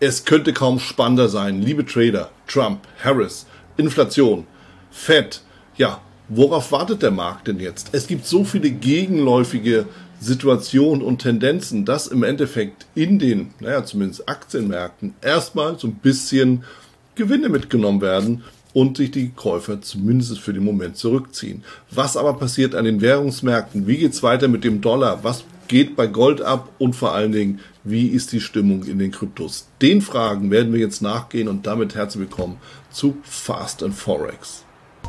Es könnte kaum spannender sein. Liebe Trader, Trump, Harris, Inflation, Fed. Ja, worauf wartet der Markt denn jetzt? Es gibt so viele gegenläufige Situationen und Tendenzen, dass im Endeffekt in den, zumindest Aktienmärkten, erstmal so ein bisschen Gewinne mitgenommen werden und sich die Käufer zumindest für den Moment zurückziehen. Was aber passiert an den Währungsmärkten? Wie geht's weiter mit dem Dollar? Was geht bei Gold ab? Und vor allen Dingen, wie ist die Stimmung in den Kryptos? Den Fragen werden wir jetzt nachgehen und damit herzlich willkommen zu Fast and Forex.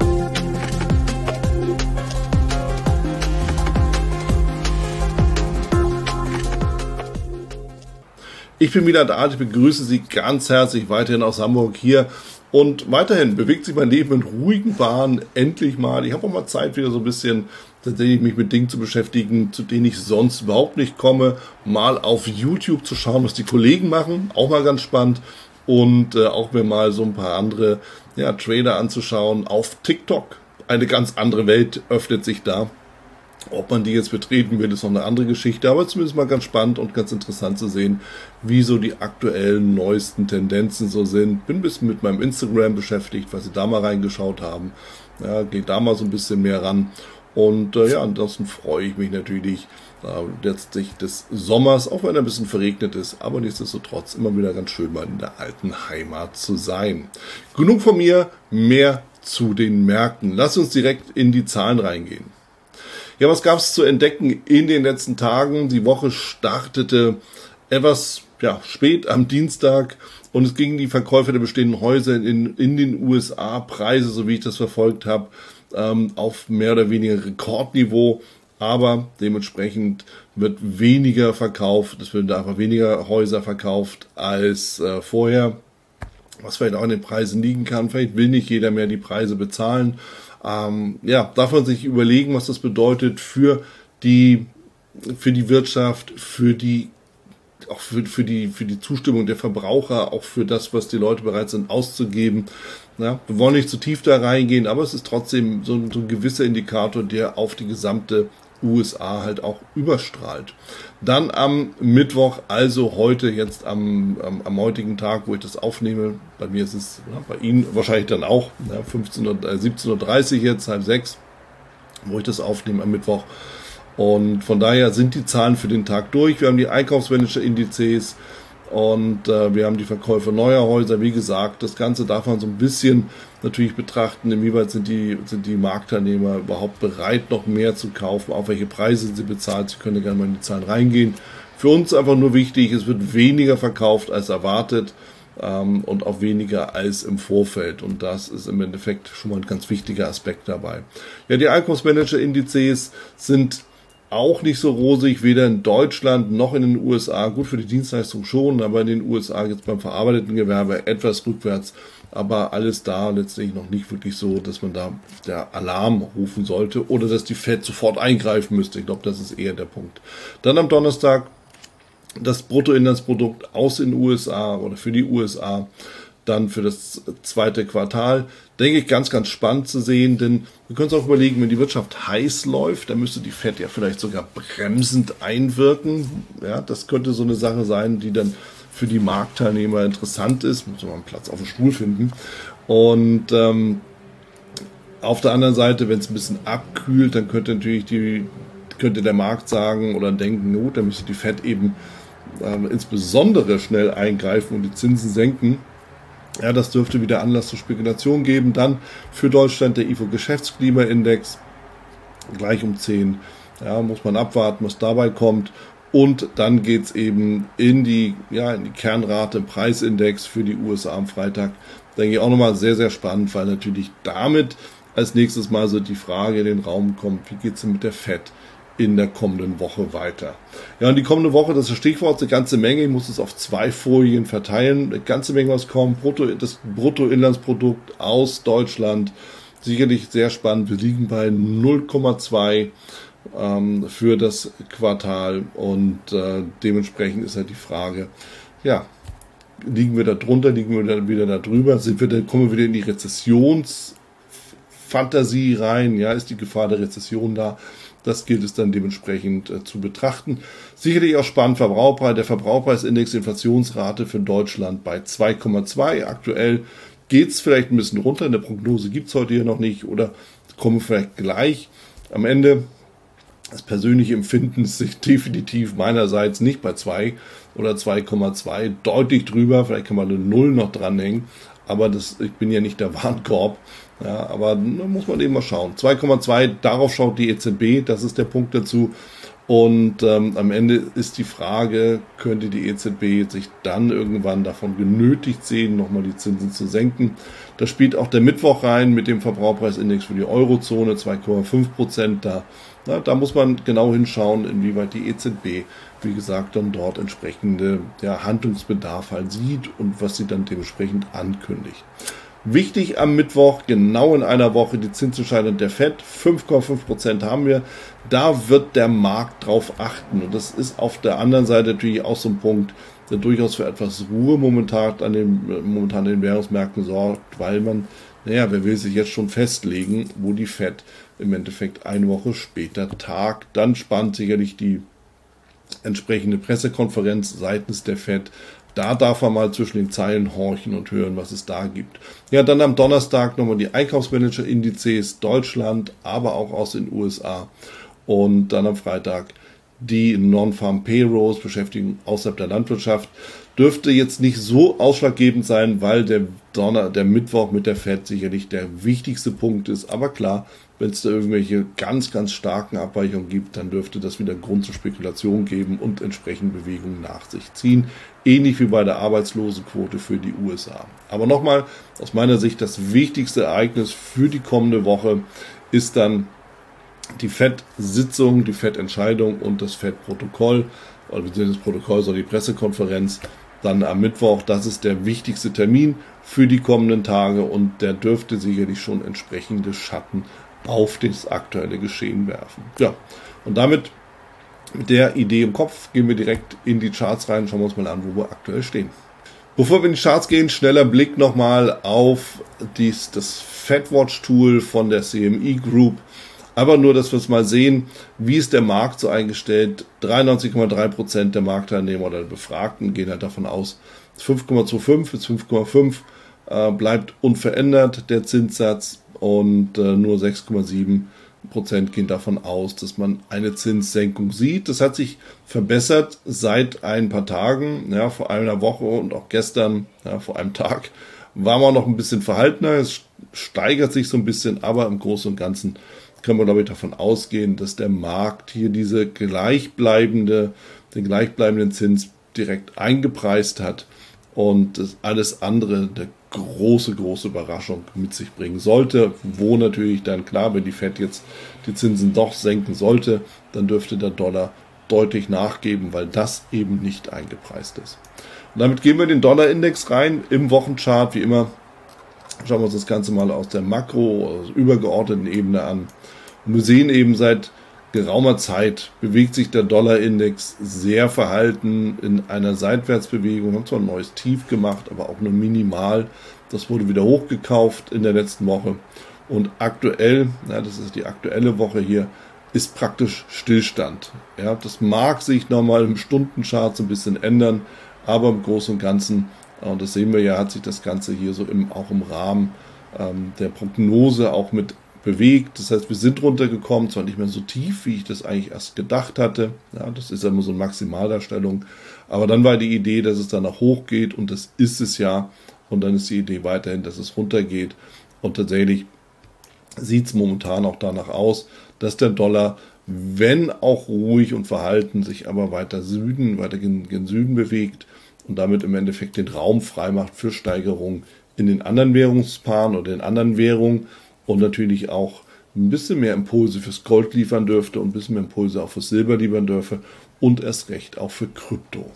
Ich bin wieder da, ich begrüße Sie ganz herzlich weiterhin aus Hamburg hier und weiterhin bewegt sich mein Leben in ruhigen Bahnen, endlich mal. Ich habe auch mal Zeit, wieder so ein bisschen tatsächlich mich mit Dingen zu beschäftigen, zu denen ich sonst überhaupt nicht komme, mal auf YouTube zu schauen, was die Kollegen machen, auch mal ganz spannend und auch mir mal so ein paar andere Trader anzuschauen auf TikTok. Eine ganz andere Welt öffnet sich da. Ob man die jetzt betreten will, ist noch eine andere Geschichte, aber zumindest mal ganz spannend und ganz interessant zu sehen, wie so die aktuellen, neuesten Tendenzen so sind. Bin ein bisschen mit meinem Instagram beschäftigt, falls Sie da mal reingeschaut haben. Ja, geht da mal so ein bisschen mehr ran. Und ansonsten freue ich mich natürlich letztlich des Sommers, auch wenn er ein bisschen verregnet ist, aber nichtsdestotrotz immer wieder ganz schön mal in der alten Heimat zu sein. Genug von mir, mehr zu den Märkten. Lass uns direkt in die Zahlen reingehen. Ja, was gab es zu entdecken in den letzten Tagen? Die Woche startete etwas spät am Dienstag und es ging die Verkäufe der bestehenden Häuser in den USA, Preise, so wie ich das verfolgt habe, auf mehr oder weniger Rekordniveau, aber dementsprechend wird weniger verkauft, es werden einfach weniger Häuser verkauft als vorher, was vielleicht auch an den Preisen liegen kann. Vielleicht will nicht jeder mehr die Preise bezahlen. Darf man sich überlegen, was das bedeutet für die Wirtschaft, für die Zustimmung der Verbraucher, auch für das, was die Leute bereit sind auszugeben. Ja, wir wollen nicht zu tief da reingehen, aber es ist trotzdem so ein gewisser Indikator, der auf die gesamte USA halt auch überstrahlt. Dann am Mittwoch, also heute, jetzt am heutigen Tag, wo ich das aufnehme, bei mir ist es, bei Ihnen wahrscheinlich dann auch, 17:30 Uhr jetzt, 5:30, wo ich das aufnehme am Mittwoch. Und von daher sind die Zahlen für den Tag durch. Wir haben die Einkaufsmanager-Indizes und wir haben die Verkäufe neuer Häuser. Wie gesagt, das Ganze darf man so ein bisschen natürlich betrachten, inwieweit sind die Marktteilnehmer überhaupt bereit, noch mehr zu kaufen, auf welche Preise sind sie bezahlt. Sie können gerne mal in die Zahlen reingehen. Für uns einfach nur wichtig, es wird weniger verkauft als erwartet und auch weniger als im Vorfeld. Und das ist im Endeffekt schon mal ein ganz wichtiger Aspekt dabei. Ja, die Einkaufsmanager-Indizes sind auch nicht so rosig, weder in Deutschland noch in den USA. Gut, für die Dienstleistung schon, aber in den USA jetzt beim verarbeiteten Gewerbe etwas rückwärts. Aber alles da letztlich noch nicht wirklich so, dass man da der Alarm rufen sollte oder dass die Fed sofort eingreifen müsste. Ich glaube, das ist eher der Punkt. Dann am Donnerstag das Bruttoinlandsprodukt aus den USA oder für die USA. Dann für das zweite Quartal, denke ich, ganz, ganz spannend zu sehen, denn wir können uns auch überlegen, wenn die Wirtschaft heiß läuft, dann müsste die Fed ja vielleicht sogar bremsend einwirken. Ja, das könnte so eine Sache sein, die dann für die Marktteilnehmer interessant ist. Muss man einen Platz auf dem Stuhl finden. Und auf der anderen Seite, wenn es ein bisschen abkühlt, dann könnte natürlich könnte der Markt sagen oder denken, gut, dann müsste die Fed eben insbesondere schnell eingreifen und die Zinsen senken. Ja, das dürfte wieder Anlass zur Spekulation geben. Dann für Deutschland der IFO-Geschäftsklimaindex gleich um 10. Ja, muss man abwarten, was dabei kommt. Und dann geht's eben in die Kernrate Preisindex für die USA am Freitag. Denke ich auch nochmal sehr, sehr spannend, weil natürlich damit als nächstes Mal so die Frage in den Raum kommt, wie geht's denn mit der Fed in der kommenden Woche weiter. Ja, und die kommende Woche, das ist das Stichwort, eine ganze Menge. Ich muss es auf 2 Folien verteilen. Eine ganze Menge, was kommt. Das Bruttoinlandsprodukt aus Deutschland. Sicherlich sehr spannend. Wir liegen bei 0,2 für das Quartal. Und dementsprechend ist halt die Frage, liegen wir da drunter, liegen wir da wieder da drüber? Kommen wir wieder in die Rezessionsfantasie rein? Ja, ist die Gefahr der Rezession da? Das gilt es dann dementsprechend zu betrachten. Sicherlich auch spannend, der Verbraucherpreisindex, Inflationsrate für Deutschland bei 2,2. Aktuell geht es vielleicht ein bisschen runter. Eine Prognose gibt es heute hier noch nicht oder kommen vielleicht gleich. Am Ende, das persönliche Empfinden ist sich definitiv meinerseits nicht bei 2 oder 2,2, deutlich drüber. Vielleicht kann man eine 0 noch dranhängen, aber ich bin ja nicht der Warenkorb. Ja, aber da muss man eben mal schauen. 2,2, darauf schaut die EZB, das ist der Punkt dazu. Und am Ende ist die Frage, könnte die EZB sich dann irgendwann davon genötigt sehen, nochmal die Zinsen zu senken. Da spielt auch der Mittwoch rein mit dem Verbraucherpreisindex für die Eurozone, 2,5%. Da muss man genau hinschauen, inwieweit die EZB, wie gesagt, dann dort entsprechende Handlungsbedarf halt sieht und was sie dann dementsprechend ankündigt. Wichtig am Mittwoch, genau in einer Woche, die Zinsentscheidung der FED. 5,5% haben wir. Da wird der Markt drauf achten. Und das ist auf der anderen Seite natürlich auch so ein Punkt, der durchaus für etwas Ruhe momentan an den Währungsmärkten sorgt, weil man, wer will sich jetzt schon festlegen, wo die FED im Endeffekt eine Woche später tagt. Dann spannt sicherlich die entsprechende Pressekonferenz seitens der FED. Da darf man mal zwischen den Zeilen horchen und hören, was es da gibt. Ja, dann am Donnerstag nochmal die Einkaufsmanager-Indizes Deutschland, aber auch aus den USA. Und dann am Freitag die Non-Farm Payrolls, Beschäftigung außerhalb der Landwirtschaft. Dürfte jetzt nicht so ausschlaggebend sein, weil der Mittwoch mit der FED sicherlich der wichtigste Punkt ist. Aber klar, wenn es da irgendwelche ganz, ganz starken Abweichungen gibt, dann dürfte das wieder Grund zur Spekulation geben und entsprechend Bewegungen nach sich ziehen. Ähnlich wie bei der Arbeitslosenquote für die USA. Aber nochmal, aus meiner Sicht das wichtigste Ereignis für die kommende Woche ist dann die FED-Sitzung, die FED-Entscheidung und das FED-Protokoll, oder beziehungsweise das Protokoll soll die Pressekonferenz dann am Mittwoch. Das ist der wichtigste Termin für die kommenden Tage und der dürfte sicherlich schon entsprechende Schatten auf das aktuelle Geschehen werfen. Ja, und damit mit der Idee im Kopf gehen wir direkt in die Charts rein, schauen wir uns mal an, wo wir aktuell stehen. Bevor wir in die Charts gehen, schneller Blick nochmal auf das FedWatch-Tool von der CME Group. Aber nur, dass wir es mal sehen, wie ist der Markt so eingestellt. 93,3% der Marktteilnehmer oder der Befragten gehen halt davon aus, 5,25 bis 5,5 bleibt unverändert der Zinssatz und nur 6,7% gehen davon aus, dass man eine Zinssenkung sieht. Das hat sich verbessert seit ein paar Tagen, vor einer Woche und auch gestern, vor einem Tag, war man noch ein bisschen verhaltener. Es steigert sich so ein bisschen, aber im Großen und Ganzen können wir, glaube ich, davon ausgehen, dass der Markt hier den gleichbleibenden Zins direkt eingepreist hat und das alles andere eine große Überraschung mit sich bringen sollte, wo natürlich dann klar, wenn die FED jetzt die Zinsen doch senken sollte, dann dürfte der Dollar deutlich nachgeben, weil das eben nicht eingepreist ist. Und damit gehen wir in den Dollarindex rein, im Wochenchart, wie immer. Schauen wir uns das Ganze mal aus der also übergeordneten Ebene an. Und wir sehen eben seit geraumer Zeit bewegt sich der Dollarindex sehr verhalten in einer Seitwärtsbewegung. Wir haben zwar ein neues Tief gemacht, aber auch nur minimal. Das wurde wieder hochgekauft in der letzten Woche. Und aktuell, das ist die aktuelle Woche hier, ist praktisch Stillstand. Ja, das mag sich nochmal im Stundenchart so ein bisschen ändern, aber im Großen und Ganzen, und das sehen wir ja, hat sich das Ganze hier so auch im Rahmen der Prognose auch mit bewegt. Das heißt, wir sind runtergekommen, zwar nicht mehr so tief, wie ich das eigentlich erst gedacht hatte. Ja, das ist ja immer so eine Maximaldarstellung. Aber dann war die Idee, dass es danach hochgeht und das ist es ja. Und dann ist die Idee weiterhin, dass es runtergeht. Und tatsächlich sieht es momentan auch danach aus, dass der Dollar, wenn auch ruhig und verhalten, sich aber weiter gen Süden bewegt und damit im Endeffekt den Raum freimacht für Steigerungen in den anderen Währungspaaren oder in anderen Währungen und natürlich auch ein bisschen mehr Impulse fürs Gold liefern dürfte und ein bisschen mehr Impulse auch fürs Silber liefern dürfe und erst recht auch für Krypto.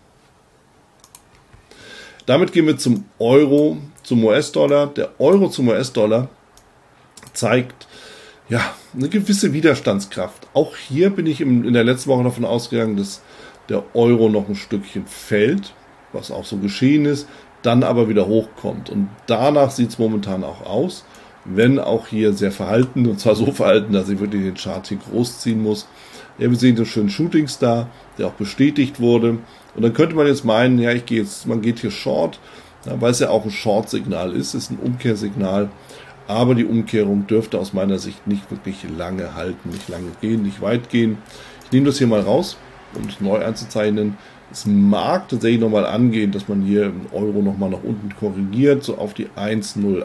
Damit gehen wir zum Euro, zum US-Dollar. Der Euro zum US-Dollar zeigt eine gewisse Widerstandskraft. Auch hier bin ich in der letzten Woche davon ausgegangen, dass der Euro noch ein Stückchen fällt, was auch so geschehen ist, dann aber wieder hochkommt. Und danach sieht es momentan auch aus. wenn auch hier sehr verhalten, und zwar so verhalten, dass ich wirklich den Chart hier großziehen muss. Ja, wir sehen den schönen Shooting Star, der auch bestätigt wurde. Und dann könnte man jetzt meinen, ja, man geht hier Short, ja, weil es ja auch ein Short-Signal ist ein Umkehrsignal. Aber die Umkehrung dürfte aus meiner Sicht nicht wirklich lange halten, nicht lange gehen, nicht weit gehen. Ich nehme das hier mal raus, um es neu einzuzeichnen. Es mag tatsächlich nochmal angehen, dass man hier im Euro nochmal nach unten korrigiert, so auf die 1,08.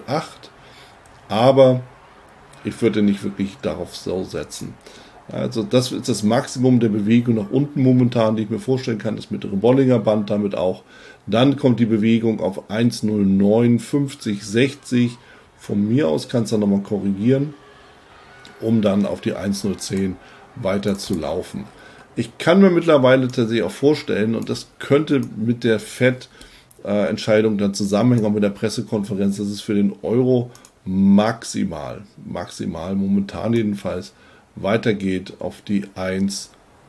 Aber ich würde nicht wirklich darauf so setzen. Also das ist das Maximum der Bewegung nach unten momentan, die ich mir vorstellen kann, das mittlere Bollinger Band damit auch. Dann kommt die Bewegung auf 1,095060. Von mir aus kann es dann nochmal korrigieren, um dann auf die 1,010 weiter zu laufen. Ich kann mir mittlerweile tatsächlich auch vorstellen, und das könnte mit der FED-Entscheidung dann zusammenhängen, auch mit der Pressekonferenz, dass es für den Euro maximal momentan jedenfalls weitergeht auf die 1,11.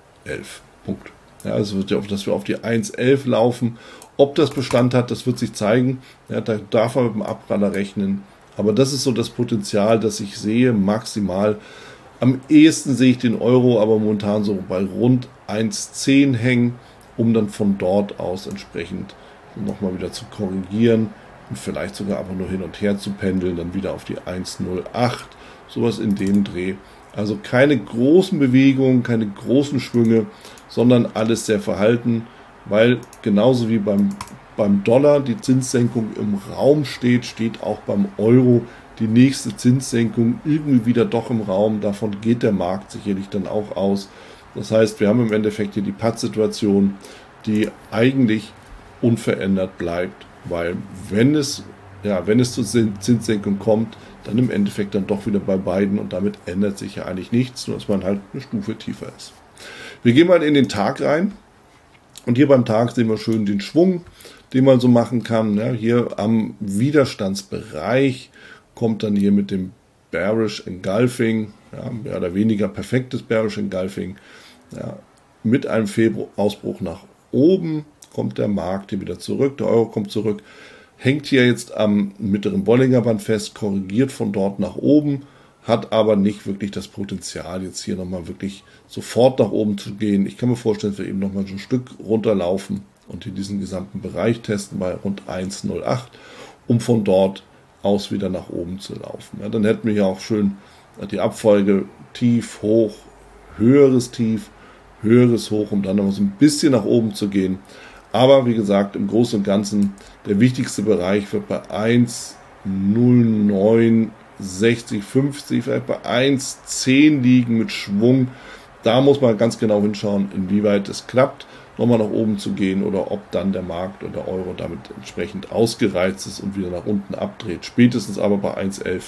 Punkt. Ja, also wird ja, dass wir auf die 1,11 laufen. Ob das Bestand hat, das wird sich zeigen. Ja, da darf man mit dem Abpraller rechnen. Aber das ist so das Potenzial, das ich sehe, maximal. Am ehesten sehe ich den Euro aber momentan so bei rund 1,10 hängen, um dann von dort aus entsprechend nochmal wieder zu korrigieren und vielleicht sogar einfach nur hin und her zu pendeln, dann wieder auf die 1,08, sowas in dem Dreh. Also keine großen Bewegungen, keine großen Schwünge, sondern alles sehr verhalten, weil genauso wie beim Dollar die Zinssenkung im Raum steht auch beim Euro die nächste Zinssenkung irgendwie wieder doch im Raum. Davon geht der Markt sicherlich dann auch aus. Das heißt, wir haben im Endeffekt hier die Paz-Situation, die eigentlich unverändert bleibt, weil wenn es zur Zinssenkung kommt, dann im Endeffekt dann doch wieder bei beiden und damit ändert sich ja eigentlich nichts, nur dass man halt eine Stufe tiefer ist. Wir gehen mal in den Tag rein und hier beim Tag sehen wir schön den Schwung, den man so machen kann. Ja, hier am Widerstandsbereich kommt dann hier mit dem Bearish Engulfing, ja, mehr oder weniger perfektes Bearish Engulfing, ja, mit einem Ausbruch nach oben kommt der Markt hier wieder zurück, der Euro kommt zurück, hängt hier jetzt am mittleren Bollinger Band fest, korrigiert von dort nach oben, hat aber nicht wirklich das Potenzial, jetzt hier nochmal wirklich sofort nach oben zu gehen. Ich kann mir vorstellen, dass wir eben nochmal so ein Stück runterlaufen und hier diesen gesamten Bereich testen bei rund 1,08, um von dort aus wieder nach oben zu laufen. Ja, dann hätten wir hier auch schön die Abfolge tief, hoch, höheres Tief, höheres Hoch, um dann noch so ein bisschen nach oben zu gehen. Aber wie gesagt, im Großen und Ganzen, der wichtigste Bereich wird bei 1,096050, vielleicht bei 1,10 liegen mit Schwung. Da muss man ganz genau hinschauen, inwieweit es klappt, nochmal nach oben zu gehen oder ob dann der Markt oder der Euro damit entsprechend ausgereizt ist und wieder nach unten abdreht. Spätestens aber bei 1,11,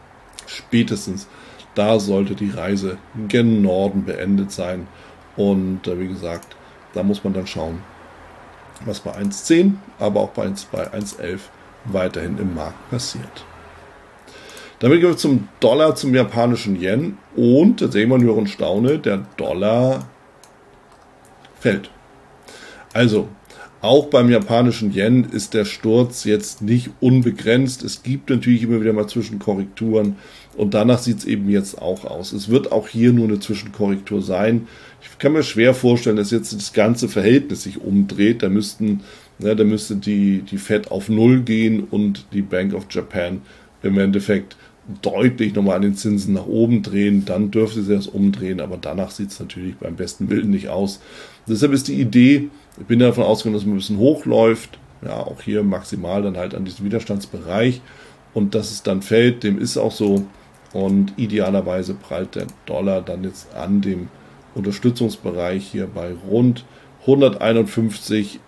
da sollte die Reise gen Norden beendet sein. Und wie gesagt, da muss man dann schauen, was bei 1,10, aber auch bei 1,11 weiterhin im Markt passiert. Damit gehen wir zum Dollar, zum japanischen Yen. Und, da sehen wir nur und staune, der Dollar fällt. Also, auch beim japanischen Yen ist der Sturz jetzt nicht unbegrenzt. Es gibt natürlich immer wieder mal Zwischenkorrekturen und danach sieht es eben jetzt auch aus. Es wird auch hier nur eine Zwischenkorrektur sein. Ich kann mir schwer vorstellen, dass jetzt das ganze Verhältnis sich umdreht. Da müsste die Fed auf Null gehen und die Bank of Japan im Endeffekt deutlich nochmal an den Zinsen nach oben drehen. Dann dürfte sie das umdrehen, aber danach sieht es natürlich beim besten Willen nicht aus. Deshalb ist die Idee, ich bin davon ausgegangen, dass man ein bisschen hochläuft, ja, auch hier maximal dann halt an diesem Widerstandsbereich und dass es dann fällt, dem ist auch so und idealerweise prallt der Dollar dann jetzt an dem Unterstützungsbereich hier bei rund 151,90,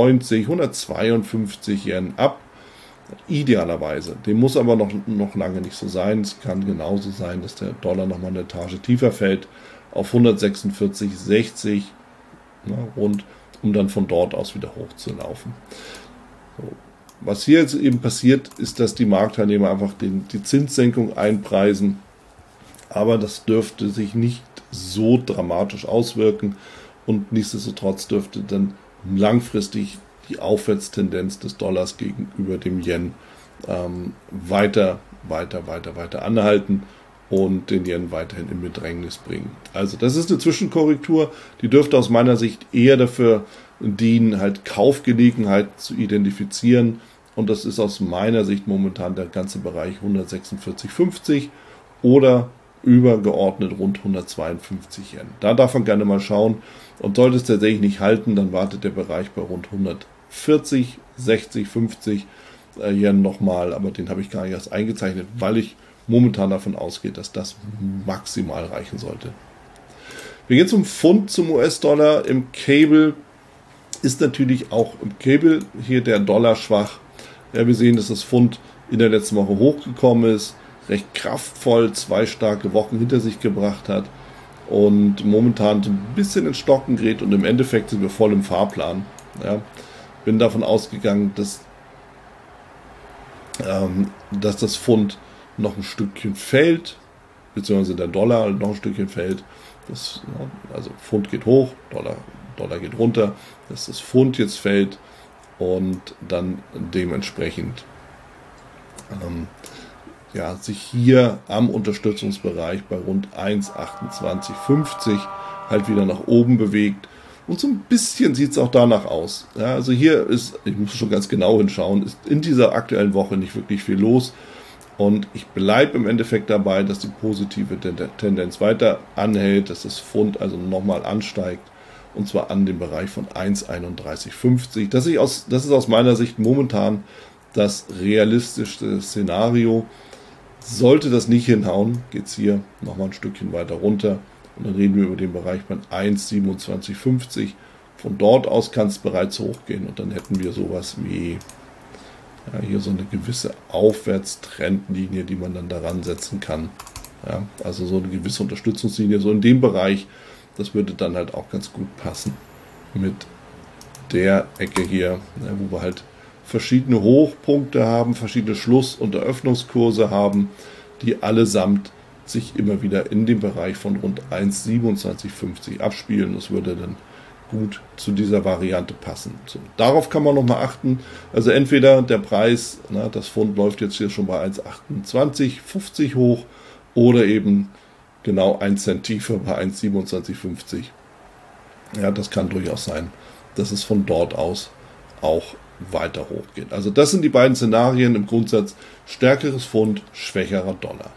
152 Yen ab. Idealerweise. Dem muss aber noch lange nicht so sein. Es kann genauso sein, dass der Dollar nochmal eine Etage tiefer fällt auf 146,60 rund, um dann von dort aus wieder hochzulaufen. So. Was hier jetzt eben passiert, ist, dass die Marktteilnehmer einfach die Zinssenkung einpreisen, aber das dürfte sich nicht so dramatisch auswirken und nichtsdestotrotz dürfte dann langfristig die Aufwärtstendenz des Dollars gegenüber dem Yen weiter weiter anhalten und den Yen weiterhin in Bedrängnis bringen. Also das ist eine Zwischenkorrektur, die dürfte aus meiner Sicht eher dafür dienen, halt Kaufgelegenheit zu identifizieren, und das ist aus meiner Sicht momentan der ganze Bereich 146,50 oder übergeordnet rund 152 Yen. Da darf man gerne mal schauen, und sollte es tatsächlich nicht halten, dann wartet der Bereich bei rund 140, 60, 50 Yen nochmal, aber den habe ich gar nicht erst eingezeichnet, weil ich momentan davon ausgehe, dass das maximal reichen sollte. Wir gehen zum Pfund, zum US-Dollar. Im Cable ist natürlich auch im Cable hier der Dollar schwach. Ja, wir sehen, dass das Pfund in der letzten Woche hochgekommen ist, recht kraftvoll 2 starke Wochen hinter sich gebracht hat und momentan so ein bisschen ins Stocken gerät, und im Endeffekt sind wir voll im Fahrplan. Ja, bin davon ausgegangen, dass das Pfund noch ein Stückchen fällt, beziehungsweise der Dollar noch ein Stückchen fällt. Also Pfund geht hoch, Dollar geht runter, dass das Pfund jetzt fällt und dann dementsprechend sich hier am Unterstützungsbereich bei rund 1,2850 halt wieder nach oben bewegt. Und so ein bisschen sieht es auch danach aus. Ja, also hier ist, ich muss schon ganz genau hinschauen, ist in dieser aktuellen Woche nicht wirklich viel los. Und ich bleibe im Endeffekt dabei, dass die positive Tendenz weiter anhält, dass das Pfund also nochmal ansteigt. Und zwar an dem Bereich von 1,3150. Das ist aus meiner Sicht momentan das realistischste Szenario. Sollte das nicht hinhauen, geht es hier nochmal ein Stückchen weiter runter. Und dann reden wir über den Bereich von 1,2750. Von dort aus kann es bereits hochgehen. Und dann hätten wir sowas wie hier so eine gewisse Aufwärtstrendlinie, die man dann daran setzen kann. Ja, also so eine gewisse Unterstützungslinie, so in dem Bereich, das würde dann halt auch ganz gut passen mit der Ecke hier, wo wir halt verschiedene Hochpunkte haben, verschiedene Schluss- und Eröffnungskurse haben, die allesamt sich immer wieder in dem Bereich von rund 1,2750 abspielen. Das würde dann gut zu dieser Variante passen. So, darauf kann man nochmal achten. Also entweder der Preis, das Pfund läuft jetzt hier schon bei 1,2850 hoch, oder eben genau 1 Cent tiefer bei 1,2750. Ja, das kann durchaus sein, dass es von dort aus auch weiter hochgeht. Also das sind die beiden Szenarien im Grundsatz: stärkeres Pfund, schwächerer Dollar.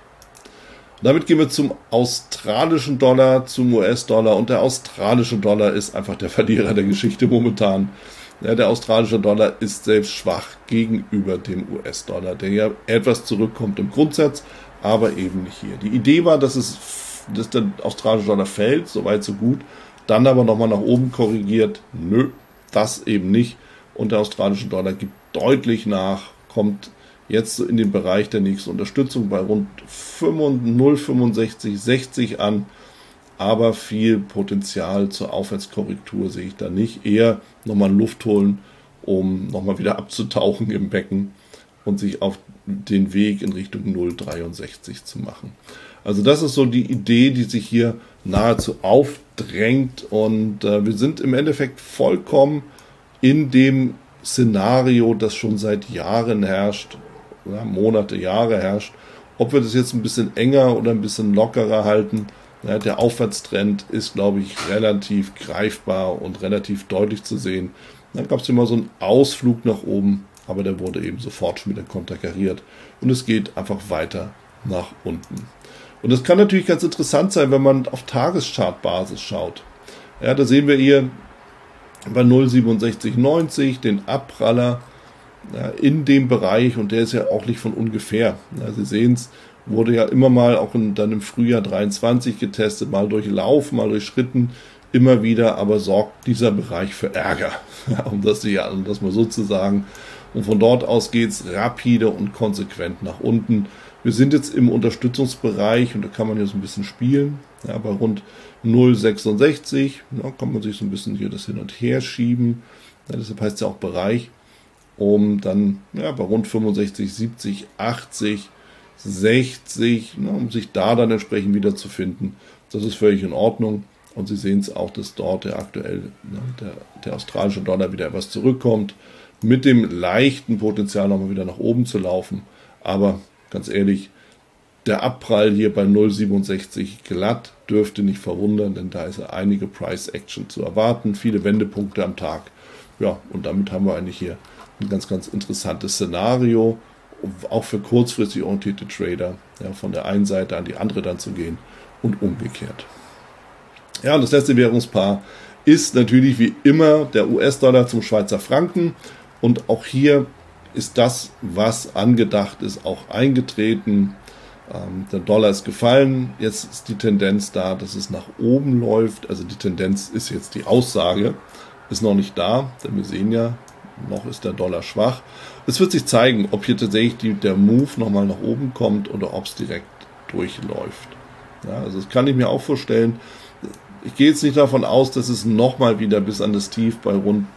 Damit gehen wir zum australischen Dollar, zum US-Dollar, und der australische Dollar ist einfach der Verlierer der Geschichte momentan. Ja, der australische Dollar ist selbst schwach gegenüber dem US-Dollar, der ja etwas zurückkommt im Grundsatz, aber eben nicht hier. Die Idee war, dass der australische Dollar fällt, soweit so gut, dann aber nochmal nach oben korrigiert. Nö, das eben nicht. Und der australische Dollar gibt deutlich nach, kommt jetzt so in den Bereich der nächsten Unterstützung bei rund 0,6560 an, aber viel Potenzial zur Aufwärtskorrektur sehe ich da nicht. Eher nochmal Luft holen, um nochmal wieder abzutauchen im Becken und sich auf den Weg in Richtung 0,63 zu machen. Also das ist so die Idee, die sich hier nahezu aufdrängt, und wir sind im Endeffekt vollkommen in dem Szenario, das schon seit Jahren herrscht, Monate, Jahre herrscht. Ob wir das jetzt ein bisschen enger oder ein bisschen lockerer halten, der Aufwärtstrend ist, glaube ich, relativ greifbar und relativ deutlich zu sehen. Dann gab es immer so einen Ausflug nach oben, aber der wurde eben sofort schon wieder konterkariert, und es geht einfach weiter nach unten. Und das kann natürlich ganz interessant sein, wenn man auf Tageschartbasis schaut. Ja, da sehen wir hier bei 0,6790 den Abpraller in dem Bereich, und der ist ja auch nicht von ungefähr. Ja, Sie sehen es, wurde ja immer mal auch dann im Frühjahr 23 getestet, mal durchlaufen, mal durchschritten, immer wieder, aber sorgt dieser Bereich für Ärger, um das mal so zu sagen. Und von dort aus geht es rapide und konsequent nach unten. Wir sind jetzt im Unterstützungsbereich, und da kann man jetzt ein bisschen spielen, bei rund 0,66, kann man sich so ein bisschen hier das hin und her schieben, deshalb heißt es ja auch Bereich, um dann bei rund 65, 70, 80, 60, um sich da dann entsprechend wiederzufinden. Das ist völlig in Ordnung, und Sie sehen es auch, dass dort der australische Dollar wieder etwas zurückkommt, mit dem leichten Potenzial nochmal wieder nach oben zu laufen, aber ganz ehrlich, der Abprall hier bei 0,67 glatt dürfte nicht verwundern, denn da ist ja einige Price Action zu erwarten, viele Wendepunkte am Tag. Ja, und damit haben wir eigentlich hier ein ganz, ganz interessantes Szenario, auch für kurzfristig orientierte Trader, ja, von der einen Seite an die andere dann zu gehen und umgekehrt. Ja, und das letzte Währungspaar ist natürlich wie immer der US-Dollar zum Schweizer Franken. Und auch hier ist das, was angedacht ist, auch eingetreten. Der Dollar ist gefallen. Jetzt ist die Tendenz da, dass es nach oben läuft. Also die Tendenz ist jetzt die Aussage, ist noch nicht da, denn wir sehen ja, noch ist der Dollar schwach. Es wird sich zeigen, ob hier tatsächlich der Move nochmal nach oben kommt oder ob es direkt durchläuft. Ja, also das kann ich mir auch vorstellen. Ich gehe jetzt nicht davon aus, dass es nochmal wieder bis an das Tief bei rund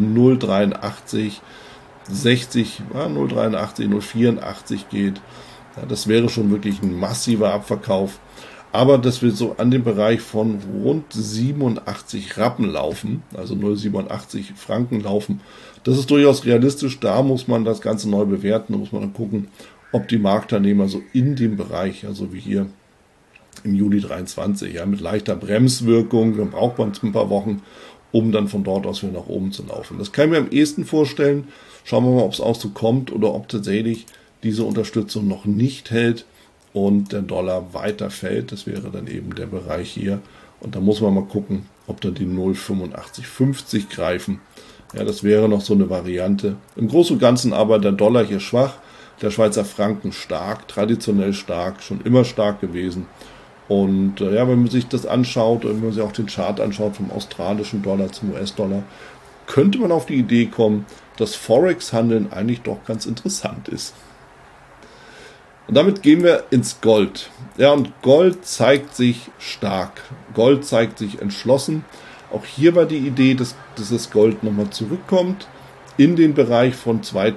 0,83, 60, 0,83, 0,84 geht. Ja, das wäre schon wirklich ein massiver Abverkauf. Aber dass wir so an dem Bereich von rund 87 Rappen laufen, also 0,87 Franken laufen, das ist durchaus realistisch. Da muss man das Ganze neu bewerten. Da muss man dann gucken, ob die Marktteilnehmer so in dem Bereich, also wie hier im Juli 23, ja, mit leichter Bremswirkung, dann braucht man ein paar Wochen, um dann von dort aus wieder nach oben zu laufen. Das kann ich mir am ehesten vorstellen. Schauen wir mal, ob es auch so kommt oder ob tatsächlich diese Unterstützung noch nicht hält und der Dollar weiter fällt. Das wäre dann eben der Bereich hier. Und da muss man mal gucken, ob da die 0,8550 greifen. Ja, das wäre noch so eine Variante. Im Großen und Ganzen aber der Dollar hier schwach, der Schweizer Franken stark, traditionell stark, schon immer stark gewesen. Und ja, wenn man sich das anschaut, wenn man sich auch den Chart anschaut vom australischen Dollar zum US-Dollar, könnte man auf die Idee kommen, dass Forex-Handeln eigentlich doch ganz interessant ist. Und damit gehen wir ins Gold. Ja, und Gold zeigt sich stark. Gold zeigt sich entschlossen. Auch hier war die Idee, dass das Gold nochmal zurückkommt in den Bereich von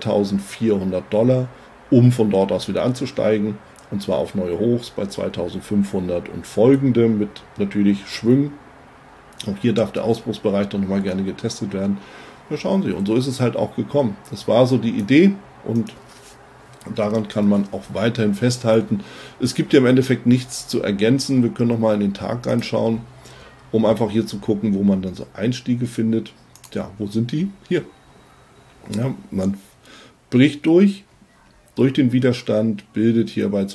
$2.400, um von dort aus wieder anzusteigen. Und zwar auf neue Hochs bei 2.500 und folgende mit natürlich Schwüngen. Auch hier darf der Ausbruchsbereich doch nochmal gerne getestet werden. Ja, schauen Sie, und so ist es halt auch gekommen. Das war so die Idee und daran kann man auch weiterhin festhalten. Es gibt ja im Endeffekt nichts zu ergänzen. Wir können nochmal in den Tag reinschauen, um einfach hier zu gucken, wo man dann so Einstiege findet. Ja, wo sind die? Hier. Ja, man bricht durch den Widerstand, bildet hier bei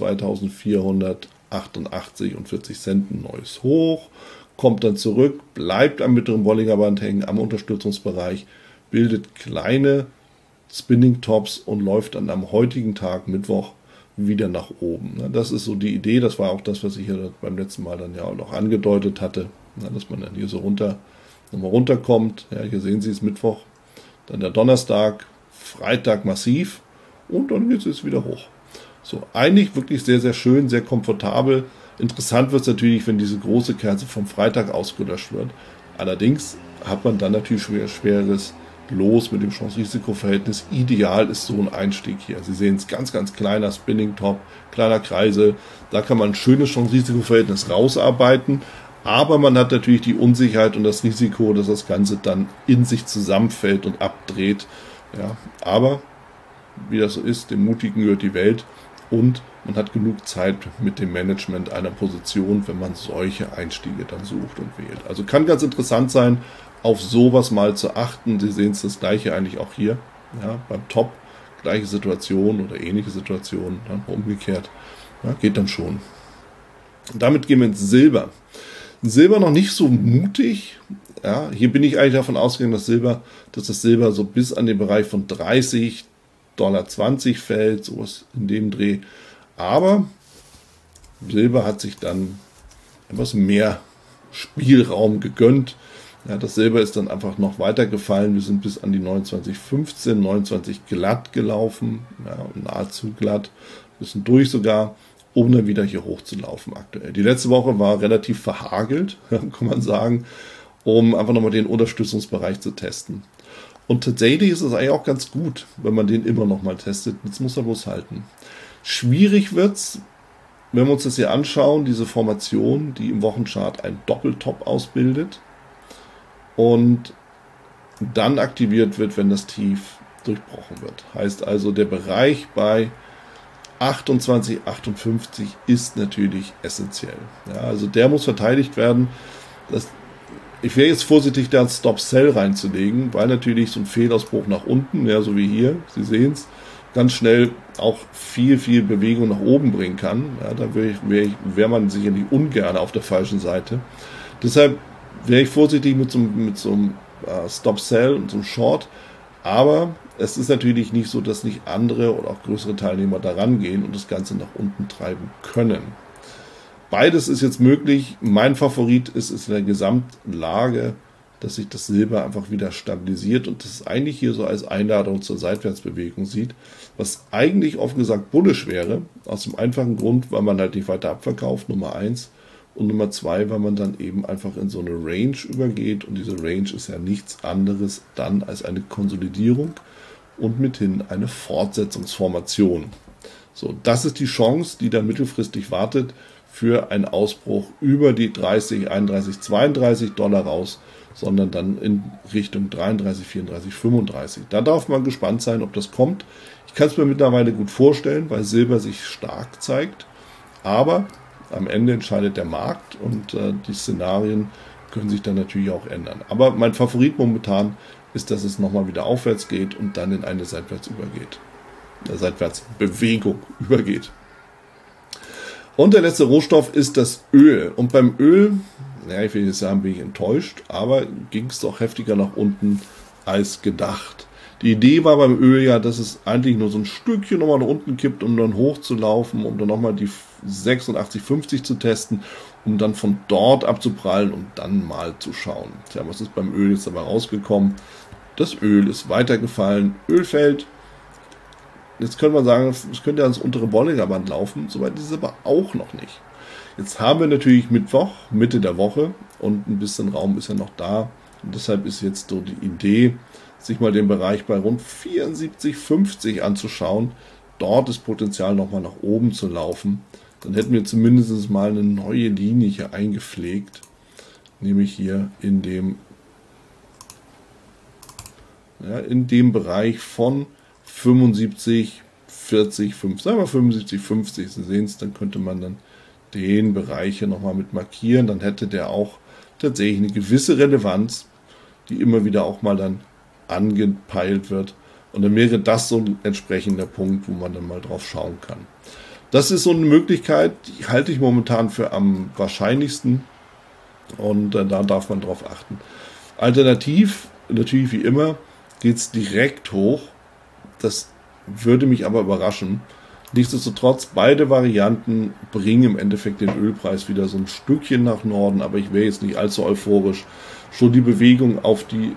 2.488 und 40 Cent ein neues Hoch, kommt dann zurück, bleibt am mittleren Bollinger Band hängen, am Unterstützungsbereich, bildet kleine Spinning Tops und läuft dann am heutigen Tag, Mittwoch, wieder nach oben. Das ist so die Idee, das war auch das, was ich ja beim letzten Mal dann ja auch noch angedeutet hatte, dass man dann hier so nochmal runterkommt. Ja, hier sehen Sie es Mittwoch, dann der Donnerstag, Freitag massiv und dann geht es wieder hoch. So, eigentlich wirklich sehr, sehr schön, sehr komfortabel. Interessant wird es natürlich, wenn diese große Kerze vom Freitag ausgelöscht wird. Allerdings hat man dann natürlich schweres Los mit dem Chance-Risiko-Verhältnis. Ideal ist so ein Einstieg hier. Sie sehen es, ganz, ganz kleiner Spinning-Top, kleiner Kreisel. Da kann man ein schönes Chance-Risiko-Verhältnis rausarbeiten. Aber man hat natürlich die Unsicherheit und das Risiko, dass das Ganze dann in sich zusammenfällt und abdreht. Ja, aber wie das so ist, dem Mutigen gehört die Welt und man hat genug Zeit mit dem Management einer Position, wenn man solche Einstiege dann sucht und wählt. Also kann ganz interessant sein, auf sowas mal zu achten. Sie sehen es das gleiche eigentlich auch hier, ja, beim Top, gleiche Situation oder ähnliche Situation, dann umgekehrt, ja, geht dann schon. Und damit gehen wir ins Silber. Silber noch nicht so mutig. Ja, hier bin ich eigentlich davon ausgegangen, dass das Silber so bis an den Bereich von $30,20 fällt, sowas in dem Dreh. Aber Silber hat sich dann etwas mehr Spielraum gegönnt. Ja, das Silber ist dann einfach noch weiter gefallen. Wir sind bis an die 29,15, 29 glatt gelaufen, ja, nahezu glatt, bisschen durch sogar, um dann wieder hier hoch zu laufen aktuell. Die letzte Woche war relativ verhagelt, kann man sagen, um einfach nochmal den Unterstützungsbereich zu testen. Und tatsächlich ist es eigentlich auch ganz gut, wenn man den immer nochmal testet. Jetzt muss er bloß halten. Schwierig wird's, wenn wir uns das hier anschauen, diese Formation, die im Wochenchart ein Doppeltop ausbildet und dann aktiviert wird, wenn das Tief durchbrochen wird. Heißt also, der Bereich bei 28,58 ist natürlich essentiell. Ja, also der muss verteidigt werden. Ich wäre jetzt vorsichtig, da einen Stop-Sell reinzulegen, weil natürlich so ein Fehlausbruch nach unten, ja, so wie hier, Sie sehen es, ganz schnell auch viel Bewegung nach oben bringen kann. Ja, da wäre man sicherlich ungern auf der falschen Seite. Deshalb wäre ich vorsichtig mit so einem Stop-Sell und so einem Short. Aber es ist natürlich nicht so, dass nicht andere oder auch größere Teilnehmer da rangehen und das Ganze nach unten treiben können. Beides ist jetzt möglich. Mein Favorit ist in der Gesamtlage, dass sich das Silber einfach wieder stabilisiert und das eigentlich hier so als Einladung zur Seitwärtsbewegung sieht, was eigentlich offen gesagt bullish wäre, aus dem einfachen Grund, weil man halt nicht weiter abverkauft, Nummer 1, und Nummer 2, weil man dann eben einfach in so eine Range übergeht und diese Range ist ja nichts anderes dann als eine Konsolidierung und mithin eine Fortsetzungsformation. So, das ist die Chance, die dann mittelfristig wartet für einen Ausbruch über die 30, 31, 32 Dollar raus, sondern dann in Richtung 33, 34, 35. Da darf man gespannt sein, ob das kommt. Ich kann es mir mittlerweile gut vorstellen, weil Silber sich stark zeigt, aber am Ende entscheidet der Markt und die Szenarien können sich dann natürlich auch ändern. Aber mein Favorit momentan ist, dass es nochmal wieder aufwärts geht und dann in eine Seitwärtsbewegung übergeht. Und der letzte Rohstoff ist das Öl. Und beim Öl, ja, ich will jetzt sagen, bin ich enttäuscht, aber ging es doch heftiger nach unten als gedacht. Die Idee war beim Öl ja, dass es eigentlich nur so ein Stückchen nochmal nach unten kippt, um dann hochzulaufen, um dann nochmal die 86,50 zu testen, um dann von dort abzuprallen und dann mal zu schauen. Tja, was ist beim Öl jetzt dabei rausgekommen? Das Öl ist weitergefallen. Öl fällt. Jetzt könnte man sagen, es könnte ans untere Bollinger Band laufen, soweit ist es aber auch noch nicht. Jetzt haben wir natürlich Mittwoch, Mitte der Woche und ein bisschen Raum ist ja noch da. Und deshalb ist jetzt so die Idee, sich mal den Bereich bei rund 74,50 anzuschauen. Dort ist Potenzial nochmal nach oben zu laufen. Dann hätten wir zumindest mal eine neue Linie hier eingepflegt, nämlich hier in dem Bereich von 75, 40, 5, sagen wir 75, 50, Sie sehen es, dann könnte man dann den Bereich hier nochmal mit markieren, dann hätte der auch tatsächlich eine gewisse Relevanz, die immer wieder auch mal dann angepeilt wird und dann wäre das so ein entsprechender Punkt, wo man dann mal drauf schauen kann. Das ist so eine Möglichkeit, die halte ich momentan für am wahrscheinlichsten und da darf man drauf achten. Alternativ, natürlich wie immer, geht es direkt hoch. Das würde mich aber überraschen. Nichtsdestotrotz, beide Varianten bringen im Endeffekt den Ölpreis wieder so ein Stückchen nach Norden, aber ich wäre jetzt nicht allzu euphorisch. Schon die Bewegung auf die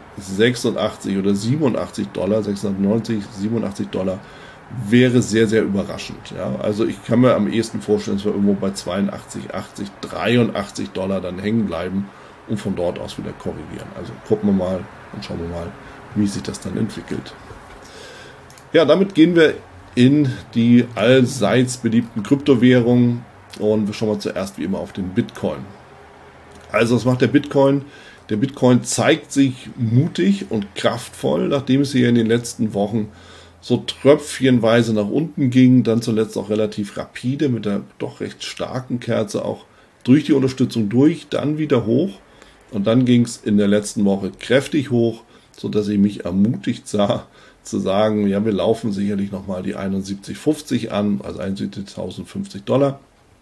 86 oder 87 Dollar, 690, 87 Dollar, wäre sehr, sehr überraschend. Ja? Also ich kann mir am ehesten vorstellen, dass wir irgendwo bei 82, 80, 83 Dollar dann hängen bleiben und von dort aus wieder korrigieren. Also gucken wir mal und schauen wir mal, wie sich das dann entwickelt. Ja, damit gehen wir in die allseits beliebten Kryptowährungen und wir schauen mal zuerst wie immer auf den Bitcoin. Also was macht der Bitcoin? Der Bitcoin zeigt sich mutig und kraftvoll, nachdem es hier in den letzten Wochen so tröpfchenweise nach unten ging, dann zuletzt auch relativ rapide mit der doch recht starken Kerze auch durch die Unterstützung durch, dann wieder hoch und dann ging es in der letzten Woche kräftig hoch, sodass ich mich ermutigt sah, zu sagen, ja, wir laufen sicherlich nochmal die 71,50 an, also 71.050 Dollar.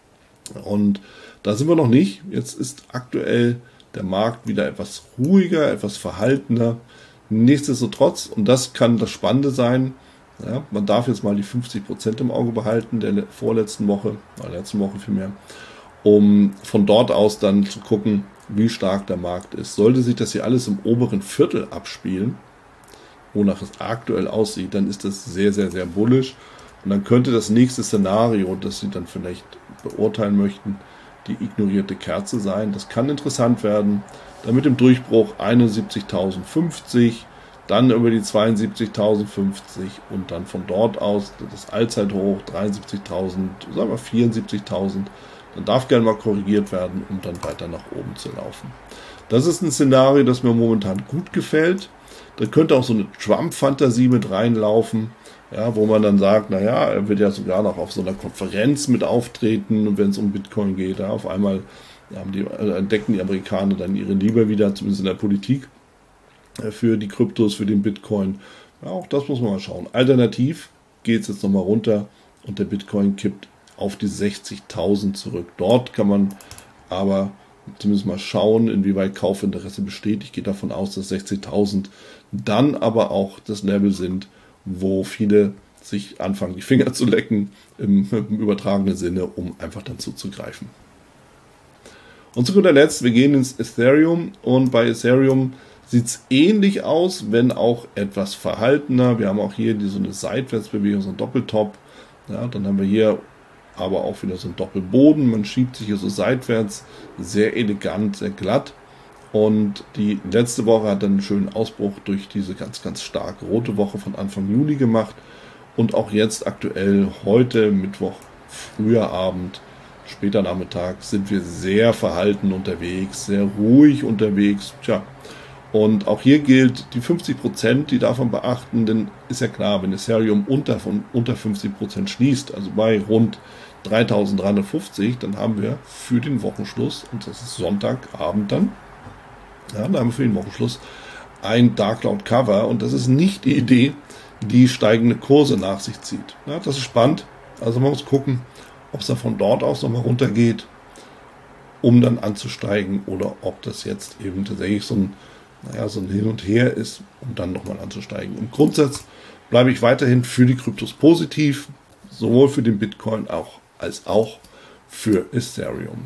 Und da sind wir noch nicht. Jetzt ist aktuell der Markt wieder etwas ruhiger, etwas verhaltener. Nichtsdestotrotz, und das kann das Spannende sein, ja, man darf jetzt mal die 50% im Auge behalten, der vorletzten Woche, oder letzten Woche vielmehr, um von dort aus dann zu gucken, wie stark der Markt ist. Sollte sich das hier alles im oberen Viertel abspielen, wonach es aktuell aussieht, dann ist das sehr, sehr, sehr bullish. Und dann könnte das nächste Szenario, das Sie dann vielleicht beurteilen möchten, die ignorierte Kerze sein. Das kann interessant werden. Dann mit dem Durchbruch 71.050, dann über die 72.050 und dann von dort aus das Allzeithoch 73.000, sagen wir 74.000. Dann darf gerne mal korrigiert werden, um dann weiter nach oben zu laufen. Das ist ein Szenario, das mir momentan gut gefällt. Da könnte auch so eine Trump-Fantasie mit reinlaufen, ja, wo man dann sagt, naja, er wird ja sogar noch auf so einer Konferenz mit auftreten, wenn es um Bitcoin geht. Ja, auf einmal entdecken die Amerikaner dann ihre Liebe wieder, zumindest in der Politik, für die Kryptos, für den Bitcoin. Ja, auch das muss man mal schauen. Alternativ geht es jetzt nochmal runter und der Bitcoin kippt auf die 60.000 zurück. Dort kann man aber zumindest mal schauen, inwieweit Kaufinteresse besteht. Ich gehe davon aus, dass 60.000 dann aber auch das Level sind, wo viele sich anfangen, die Finger zu lecken, im übertragenen Sinne, um einfach dann zuzugreifen. Und zu guter Letzt, wir gehen ins Ethereum und bei Ethereum sieht es ähnlich aus, wenn auch etwas verhaltener. Wir haben auch hier so eine Seitwärtsbewegung, so ein Doppeltop. Ja, dann haben wir hier aber auch wieder so einen Doppelboden. Man schiebt sich hier so seitwärts, sehr elegant, sehr glatt. Und die letzte Woche hat dann einen schönen Ausbruch durch diese ganz, ganz starke rote Woche von Anfang Juli gemacht. Und auch jetzt aktuell, heute Mittwoch, früher Abend, später Nachmittag, sind wir sehr verhalten unterwegs, sehr ruhig unterwegs. Tja, und auch hier gilt die 50%, die davon beachten, denn ist ja klar, wenn Ethereum unter 50% schließt, also bei rund 3.350, dann haben wir für den Wochenschluss, und das ist Sonntagabend dann, ja, dann haben wir für den Wochenschluss ein Dark Cloud Cover und das ist nicht die Idee, die steigende Kurse nach sich zieht. Ja, das ist spannend, also man muss gucken, ob es da von dort aus nochmal runtergeht, um dann anzusteigen oder ob das jetzt eben tatsächlich so ein Hin und Her ist, um dann nochmal anzusteigen. Im Grundsatz bleibe ich weiterhin für die Kryptos positiv, sowohl für den Bitcoin als auch für Ethereum.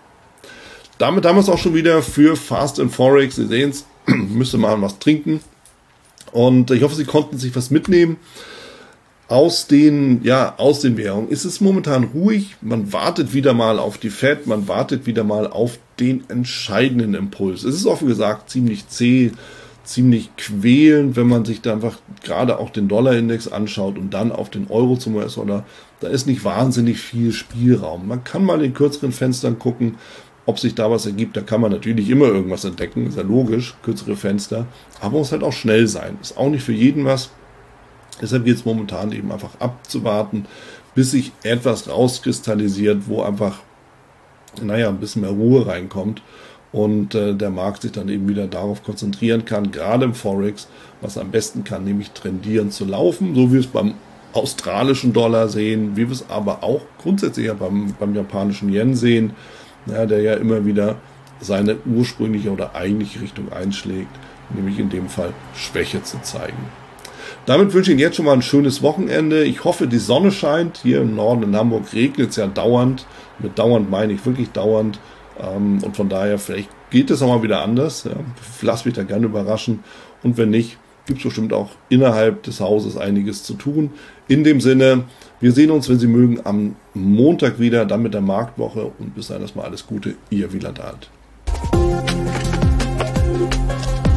Damit haben wir es auch schon wieder für Fast and Forex. Sie sehen es, müsste mal was trinken. Und ich hoffe, Sie konnten sich was mitnehmen. Aus den Währungen ist es momentan ruhig. Man wartet wieder mal auf die Fed, man wartet wieder mal auf den entscheidenden Impuls. Es ist offen gesagt ziemlich zäh, ziemlich quälend, wenn man sich da einfach gerade auch den Dollarindex anschaut und dann auf den Euro zum US-Dollar. Da ist nicht wahnsinnig viel Spielraum. Man kann mal in kürzeren Fenstern gucken, ob sich da was ergibt. Da kann man natürlich immer irgendwas entdecken, ist ja logisch, kürzere Fenster. Aber muss halt auch schnell sein. Ist auch nicht für jeden was. Deshalb geht es momentan eben einfach abzuwarten, bis sich etwas rauskristallisiert, wo einfach, ein bisschen mehr Ruhe reinkommt und der Markt sich dann eben wieder darauf konzentrieren kann, gerade im Forex, was am besten kann, nämlich trendieren zu laufen, so wie wir es beim australischen Dollar sehen, wie wir es aber auch grundsätzlich ja beim japanischen Yen sehen, der ja immer wieder seine ursprüngliche oder eigentliche Richtung einschlägt, nämlich in dem Fall Schwäche zu zeigen. Damit wünsche ich Ihnen jetzt schon mal ein schönes Wochenende. Ich hoffe, die Sonne scheint. Hier im Norden in Hamburg regnet es ja dauernd. Mit dauernd meine ich wirklich dauernd. Und von daher, vielleicht geht es auch mal wieder anders. Ja. Lass mich da gerne überraschen. Und wenn nicht, gibt es bestimmt auch innerhalb des Hauses einiges zu tun. In dem Sinne, wir sehen uns, wenn Sie mögen, am Montag wieder, dann mit der Marktwoche. Und bis dahin erstmal alles Gute, Ihr Wieland Alt.